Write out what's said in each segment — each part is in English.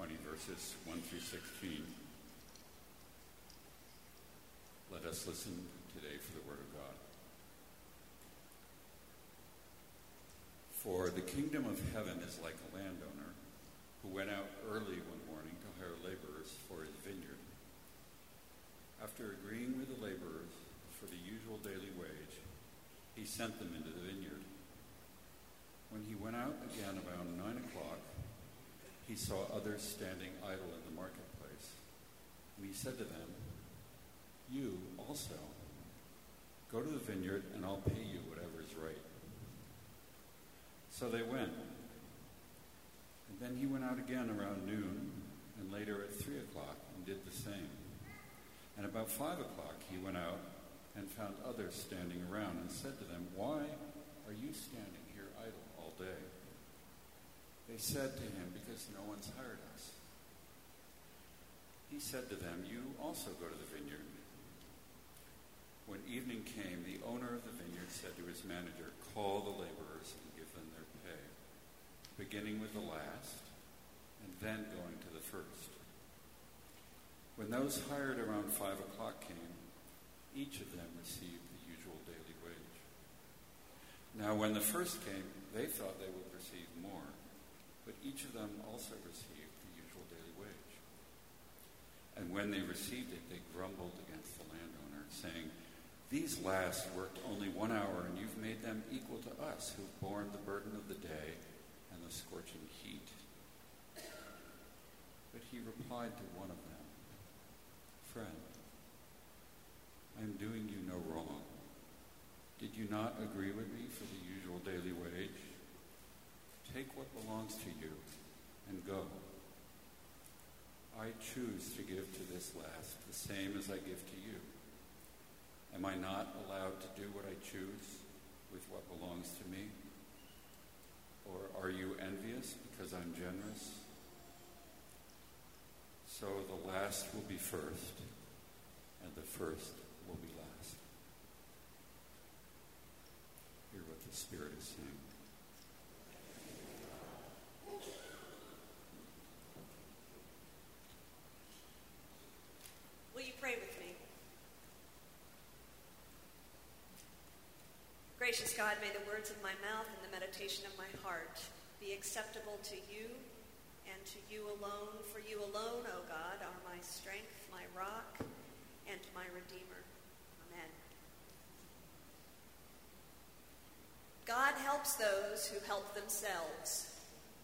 20, verses 1 through 16. Let us listen today for the word of God. For the kingdom of heaven is like a landowner who went out early one morning to hire laborers for his vineyard. After agreeing with the laborers for the usual daily wage, he sent them into the vineyard. When he went out again about 9 o'clock, he saw others standing idle in the marketplace. And he said to them, "You also go to the vineyard, and I'll pay you whatever is right." So they went. And then he went out again around noon, and later at 3 o'clock, and did the same. And about 5 o'clock he went out and found others standing around, and said to them, "Why are you standing here idle all day?" They said to him, "Because no one's hired us." He said to them, "You also go to the vineyard." When evening came, the owner of the vineyard said to his manager, "Call the laborers and give them their pay, beginning with the last and then going to the first." When those hired around 5 o'clock came, each of them received the usual daily wage. Now when the first came, they thought they would receive more, but each of them also received the usual daily wage. And when they received it, they grumbled against the landowner, saying, "These last worked only 1 hour, and you've made them equal to us, who've borne the burden of the day and the scorching heat." But he replied to one of them, "Friend, I am doing you no wrong. Did you not agree with me for the usual daily wage? Take what belongs to you and go. I choose to give to this last the same as I give to you. Am I not allowed to do what I choose with what belongs to me? Or are you envious because I'm generous? So the last will be first, and the first will be last." Hear what the Spirit is saying. Will you pray with me? Gracious God, may the words of my mouth and the meditation of my heart be acceptable to you and to you alone. For you alone, O God, are my strength, my rock, and my Redeemer. Amen. God helps those who help themselves.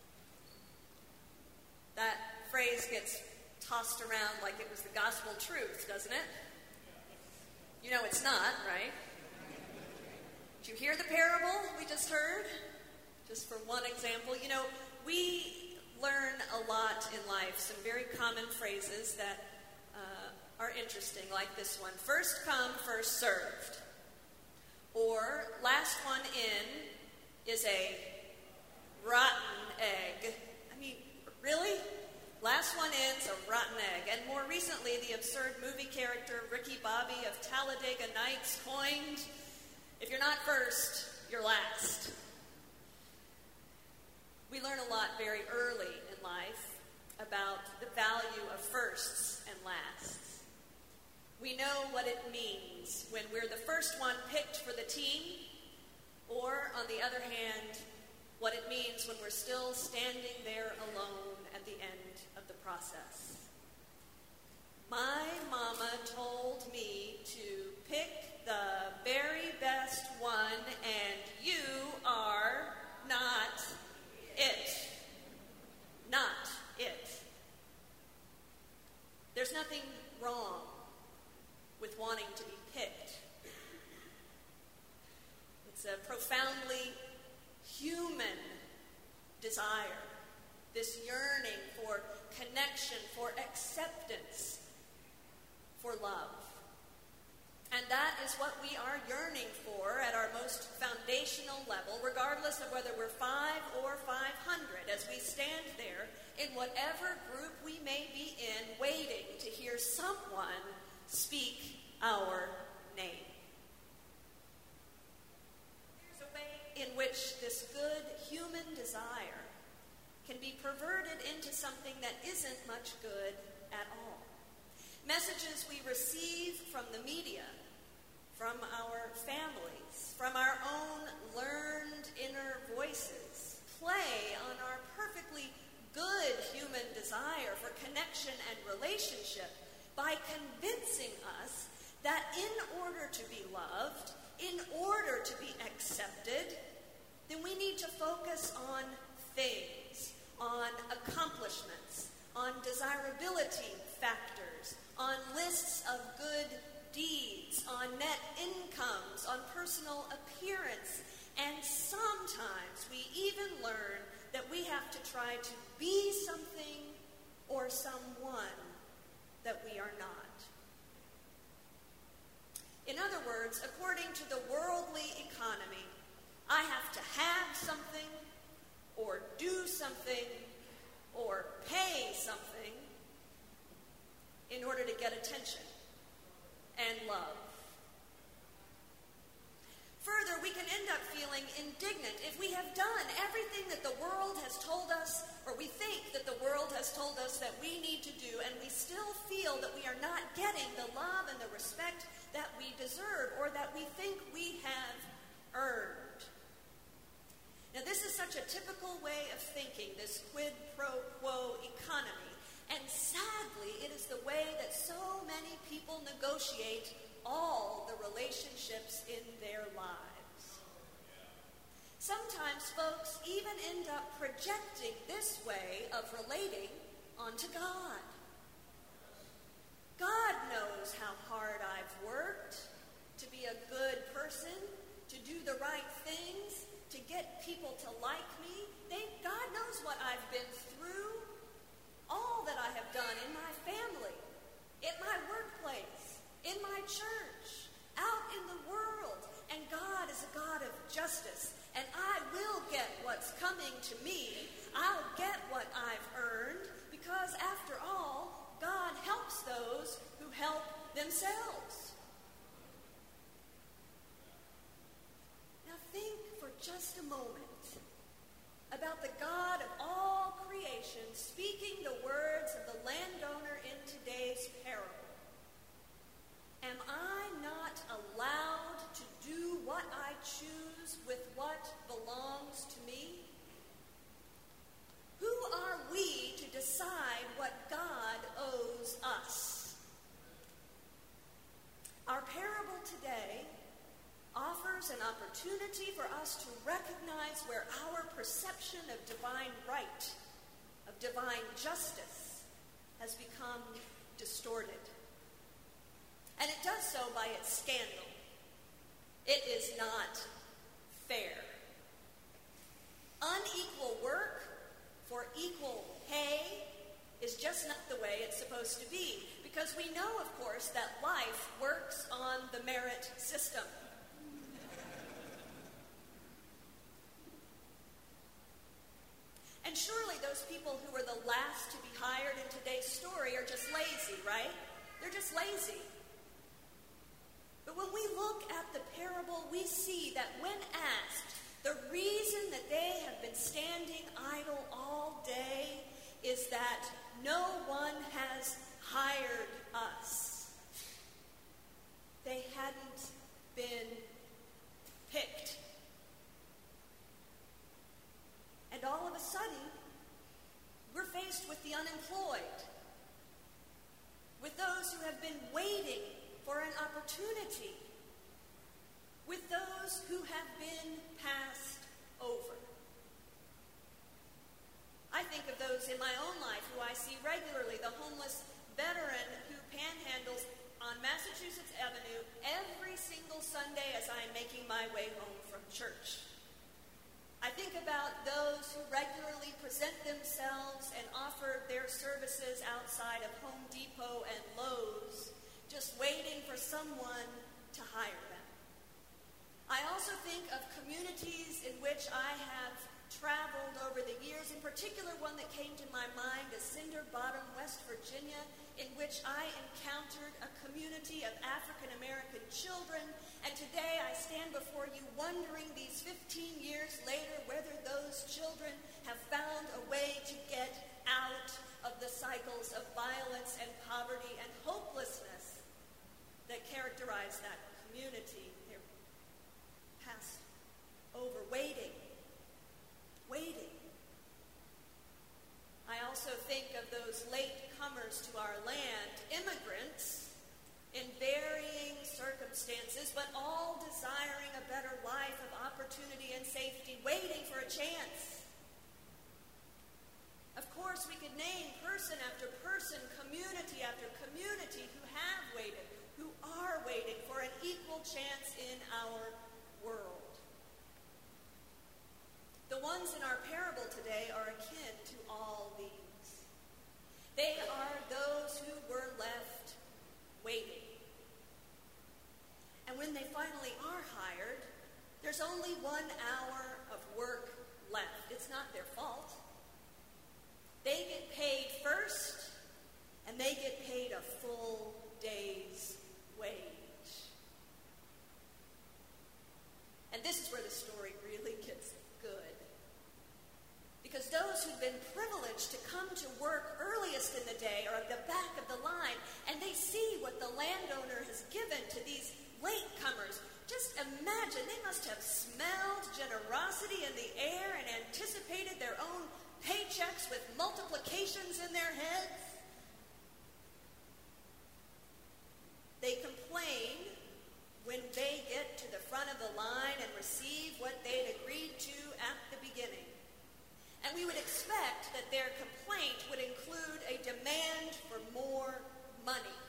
That phrase gets tossed around like it was the gospel truth, doesn't it? You know it's not, right? Did you hear the parable we just heard? Just for one example, we learn a lot in life, some very common phrases that are interesting, like this one: first come, first served. Or last one in is a rotten egg. I mean, really? Last one in's a rotten egg. And more recently, the absurd movie character Ricky Bobby of Talladega Nights coined, "If you're not first, you're last." We learn a lot very early in life about the value of firsts and lasts. We know what it means when we're the first one picked for the team, or, on the other hand, what it means when we're still standing there alone at the end of the process. My mama told me to pick the very best one, and you are not it. Not it. There's nothing wrong with wanting to be picked. It's a profoundly human desire, this yearning for connection, for acceptance, for love. And that is what we are yearning for at our most foundational level, regardless of whether we're 5 or 500, as we stand there in whatever group we may be in, waiting to hear someone speak our name. There's a way in which this good human desire can be perverted into something that isn't much good at all. Messages we receive from the media, from our families, from our own learned inner voices, play on our perfectly good human desire for connection and relationship by convincing us that in order to be loved, in order to be accepted, then we need to focus on things, on accomplishments, on desirability factors, on lists of good deeds, on net incomes, on personal appearance, and sometimes we even learn that we have to try to be something or someone that we are not. In other words, according to the worldly economy, I have to have something, or do something, or pay something in order to get attention and love. Further, we can end up feeling indignant if we have done everything that the world has told us, or we think that the world has told us that we need to do, and we still feel that we are not getting the love and the respect that we deserve, or that we think we have earned. Now, this is such a typical way of thinking, this quid pro quo economy, and sadly, it is the way that so many people negotiate all the relationships in their lives. Sometimes folks even end up projecting this way of relating onto God. God knows how hard I've worked to be a good person, to do the right things, to get people to like me. God knows what I've been through, all that I have done in my family, in my workplace, in my church, out in the world. And God is a God of justice, and I will get what's coming to me. I'll get what I've earned, because after all, God helps those who help themselves. Now think for just a moment about the God of all creation speaking the words of the landowner in today's parable. Am I not allowed to do what I choose with what belongs to me? Who are we to decide what God owes us? Our parable today offers an opportunity for us to recognize where our perception of divine right, of divine justice, has become distorted. And it does so by its scandal. It is not fair. Unequal work for equal pay is just not the way it's supposed to be, because we know, of course, that life works on the merit system. And surely those people who were the last to be hired in today's story are just lazy, right? They're just lazy. But when we look at the parable, we see that when asked, the reason that they have been standing idle all day is that no one has hired us. They hadn't been picked. And all of a sudden, we're faced with the unemployed, with those who have been waiting for an opportunity, with those who have been passed over. I think of those in my own life who I see regularly, the homeless veteran who panhandles on Massachusetts Avenue every single Sunday as I am making my way home from church. I think about those who regularly present themselves and offer their services outside of Home Depot and Lowe's, just waiting for someone to hire them. I also think of communities in which I have traveled over the years. In particular, one that came to my mind is Cinder Bottom, West Virginia, in which I encountered a community of African American children. And today I stand before you wondering, these 15 years later, whether those children have found a way to get out of the cycles of violence and poverty and hopelessness that characterize that community. They're passed over, waiting. I also think of those late comers to our land, immigrants in varying circumstances, but all desiring a better life of opportunity and safety, waiting for a chance. Of course, we could name person after person, community after community who have waited, who are waiting for an equal chance in our world. The ones in our parable today are akin to all these. They are those who were left waiting. And when they finally are hired, there's only 1 hour of work left. It's not their fault. They get paid first, and they get paid a full day's wage. And this is where the story really gets good. Because those who've been privileged to come to work earliest in the day are at the back of the line, and they see what the landowner has given to these latecomers. Just imagine, they must have smelled generosity in the air and anticipated their own paychecks with multiplications in their heads. They complain when they get to the front of the line and receive what they'd agreed to at the beginning. And we would expect that their complaint would include a demand for more money.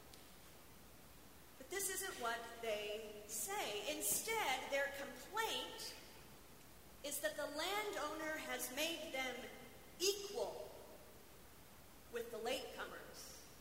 But this isn't what they say. Instead, their complaint is that the landowner has made them equal with the latecomers.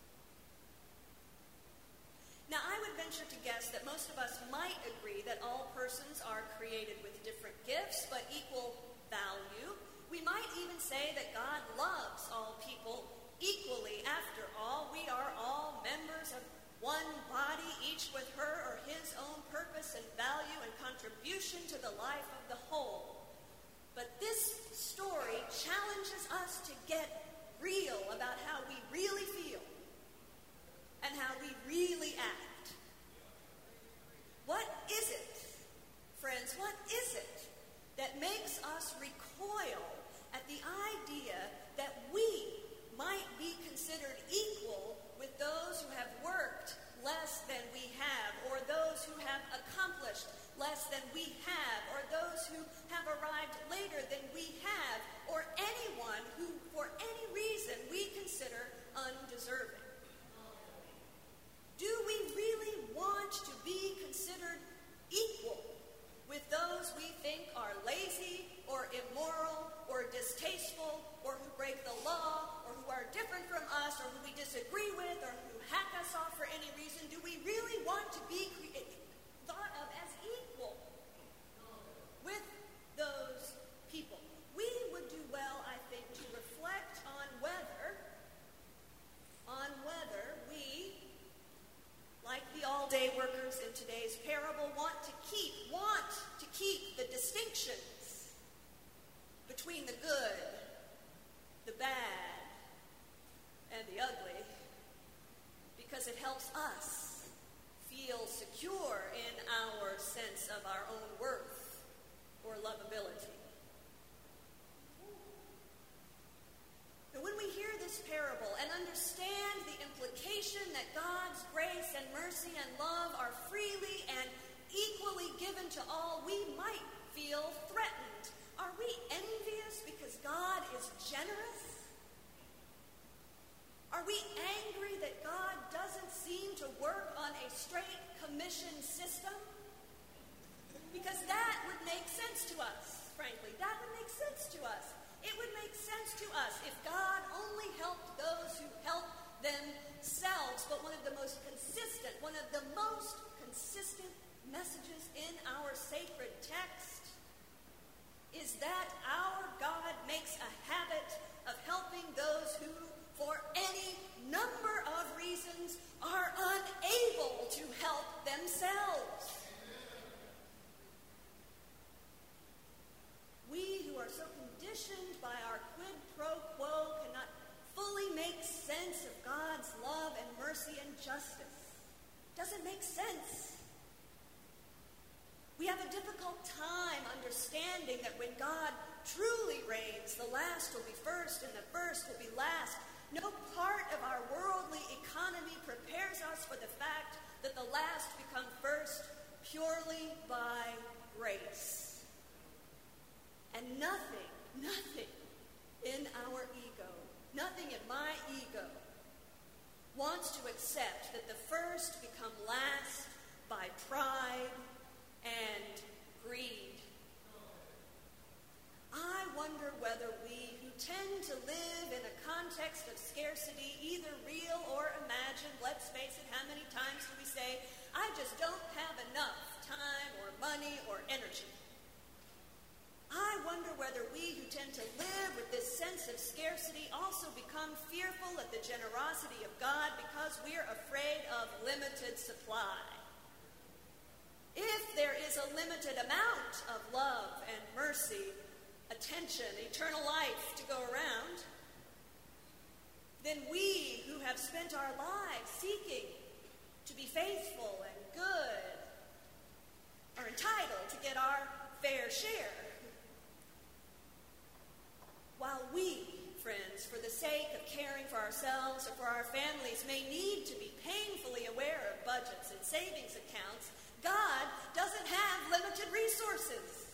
Now, I would venture to guess that most of us might agree that all persons are created with different gifts, but equal value. We might even say that God loves all people equally. After all, we are all members of one body, each with her or his own purpose and value and contribution to the life of the whole. But this story challenges us to get real about how we really feel and how we really act. What is it, friends, what is it that makes us recoil at the idea that we might be considered equal with those who have worked less than we have, or those who have accomplished less than we have, or those who have arrived later than we have, or anyone who, for any reason, we consider undeserving? Do we really want to be considered equal with those we think are lazy or immoral or distasteful or who break the law or who are different from us or who we disagree with or who hack us off for any reason? Do we really want to be thought of as equal with those people? We would do well, I think, to reflect on whether we, like the all-day workers in today's parable, want to keep the distinctions between the good, the bad, and the ugly, because it helps us feel secure in our sense of our own worth or lovability. But when we hear this parable and understand the implication that God's grace and mercy and love are freely and equally given to all, we might feel threatened. Are we envious because God is generous? Are we angry that God doesn't seem to work on a straight commission system? Because that would make sense to us, frankly. That would make sense to us. It would make sense to us if God only helped those who help themselves. But one of the most consistent messages in our sacred text is that our God makes a habit of helping those who, for any number of reasons, are unable to help themselves. We who are so conditioned by our quid pro quo cannot time understanding that when God truly reigns, the last will be first and the first will be last. No part of our worldly economy prepares us for the fact that the last become first purely by grace. And nothing in our ego, nothing in my ego, wants to accept that the first become last by pride and greed. I wonder whether we who tend to live in a context of scarcity, either real or imagined, let's face it, how many times do we say, I just don't have enough time or money or energy? I wonder whether we who tend to live with this sense of scarcity also become fearful of the generosity of God because we're afraid of limited supply. If there is a limited amount of love and mercy, attention, eternal life to go around, then we who have spent our lives seeking to be faithful and good are entitled to get our fair share. While we, friends, for the sake of caring for ourselves or for our families, may need to be painfully aware of budgets and savings accounts, God doesn't have limited resources.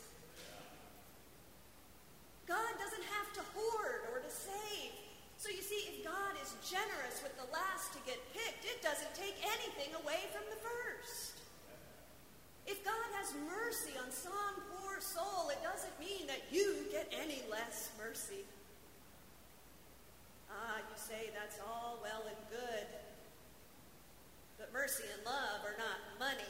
God doesn't have to hoard or to save. So you see, if God is generous with the last to get picked, it doesn't take anything away from the first. If God has mercy on some poor soul, it doesn't mean that you get any less mercy. You say that's all well and good, but mercy and love are not money.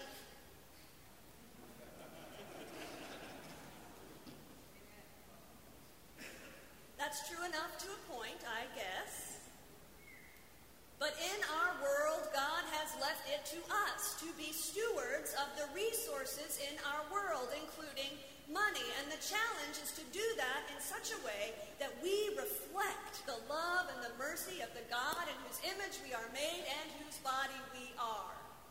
That's true enough to a point, I guess. But in our world, God has left it to us to be stewards of the resources in our world, including money. And the challenge is to do that in such a way that we reflect the love and the mercy of the God in whose image we are made and whose body we are.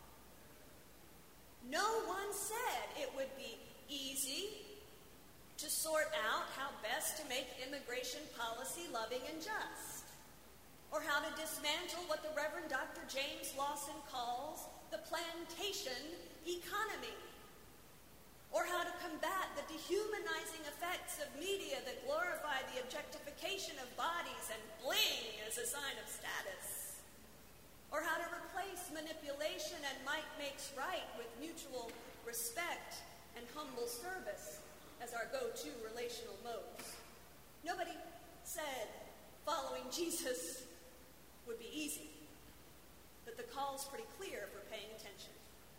No one said it would be easy to sort out how best to make immigration policy loving and just, or how to dismantle what the Reverend Dr. James Lawson calls the plantation economy, or how to combat the dehumanizing effects of media that glorify the objectification of bodies and bling as a sign of status, or how to replace manipulation and might makes right with mutual respect and humble service as our go-to relational modes. Nobody said following Jesus would be easy, but the call's pretty clear for paying attention.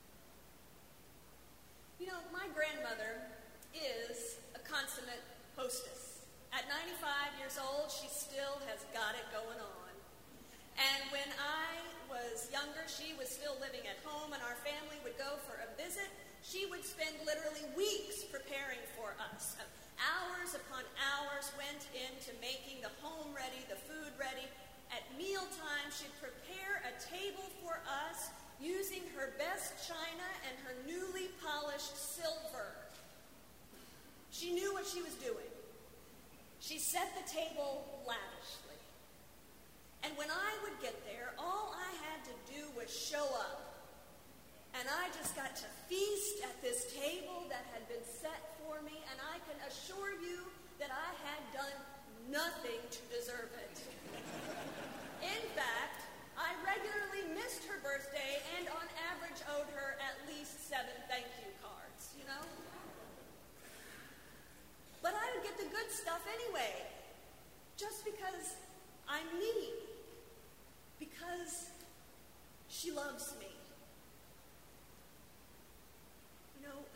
You know, my grandmother is a consummate hostess. At 95 years old, she still has got it going on. And when I was younger, she was still living at home, and our family would go for a visit. She would spend literally weeks preparing for us. Hours upon hours went into making the home ready, the food ready. At mealtime, she'd prepare a table for us using her best china and her newly polished silver. She knew what she was doing. She set the table lavishly. And when I would get there, all I had to do was show up. And I just got to feast at this table that had been set for me, and I can assure you that I had done nothing to deserve it. In fact, I regularly missed her birthday and on average owed her at least 7 thank you cards, you know? But I would get the good stuff anyway, just because I'm me, because she loves me. You know,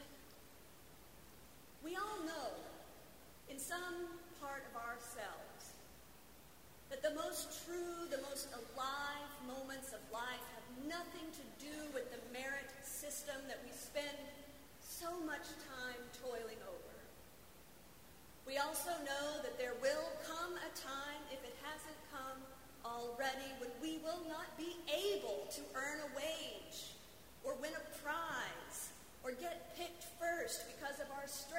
we all know in some part of ourselves that the most true, the most alive moments of life have nothing to do with the merit system that we spend so much time toiling over. We also know that there will come a time, if it hasn't come already, when we will not be able to earn a wage or win a prize or get picked first because of our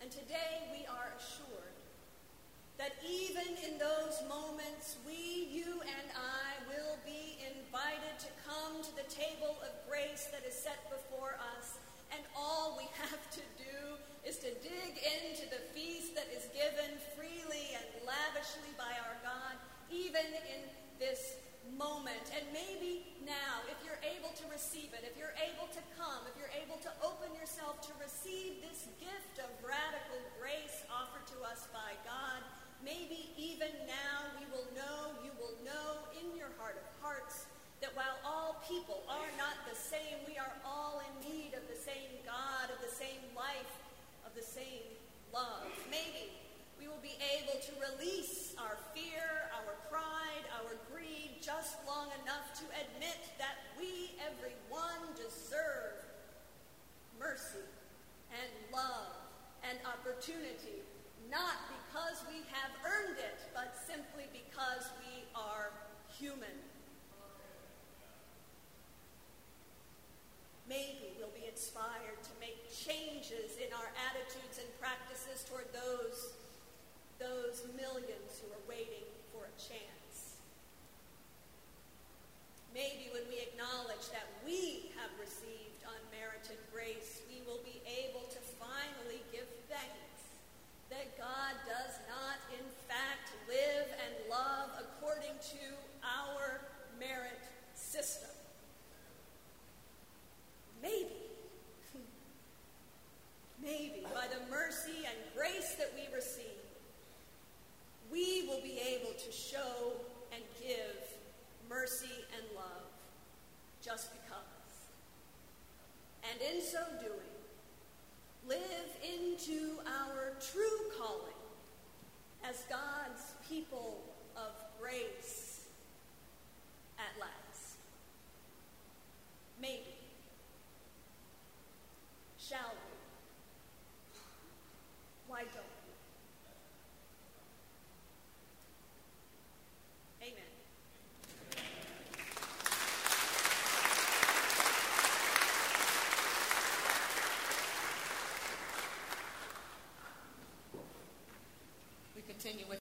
And today we are assured that even in those moments, we, you and I, will be invited to come to the table of grace that is set before us, and all we have to do is to dig into the feast that is given freely and lavishly by our God, even in this moment. And maybe now, if you're able to receive it, if you're able to come, if you're able to open yourself to receive this gift of radical grace offered to us by God, maybe even now you will know in your heart of hearts that while all people are not the same, we are all in need of the same God, of the same life, of the same love. Maybe we will be able to release our fear, our pride, our greed just long enough to admit that we, everyone, deserve mercy and love and opportunity, not because we have earned it, but simply because we are human. Maybe we'll be inspired to make changes in our attitudes and practices toward those millions who are waiting for a chance. Maybe when we acknowledge that we have received unmerited grace, we will be able to finally give thanks that God does not, in fact, live and love according to our merit system. Maybe by the mercy and grace that we receive, we will be able to show and give mercy and love just because. And in so doing, live into our true calling as God's people of grace at last. Maybe. Shall we? Why don't we? Amen. We continue with